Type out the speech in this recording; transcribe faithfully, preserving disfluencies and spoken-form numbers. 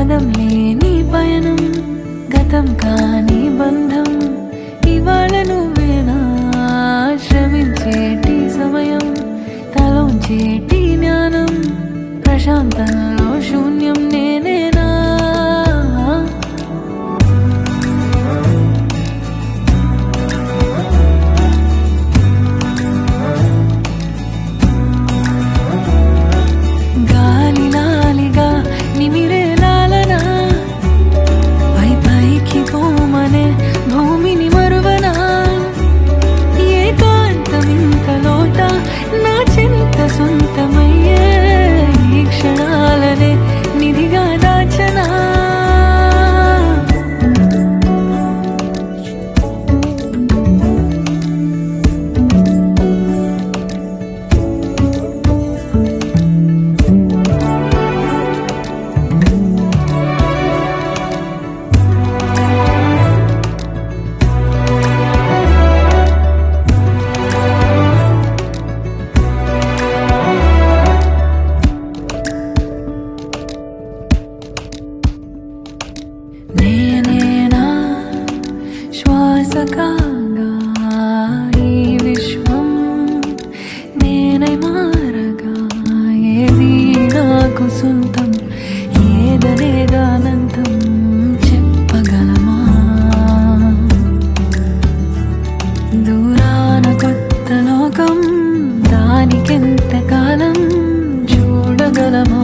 పదం లేని పయనం గతం కాని బంధం ఇవాళ నువ్వేనా శ్రమించేటి సమయం తలోంచేటి జ్ఞానం ప్రశాంతంలో శూన్యం నేనేనా గాలి లాలిగా నిమిరే లాలనా పై పైకి పోమనే భూమిని మరువనా ఏకాంతం ఇంత లోట నా చింత సొంతమయ్యే ఈ క్షణాలనే నిధిగా దాచనా నేనేనా శ్వాస కాగా ఈ విశ్వం నేనై మారగా ఏది నాకు సొంతం ఏదనేదానంతం చెప్పగలమా దూరాన కొత్త లోకం దానికెంత కాలం చూడగలమా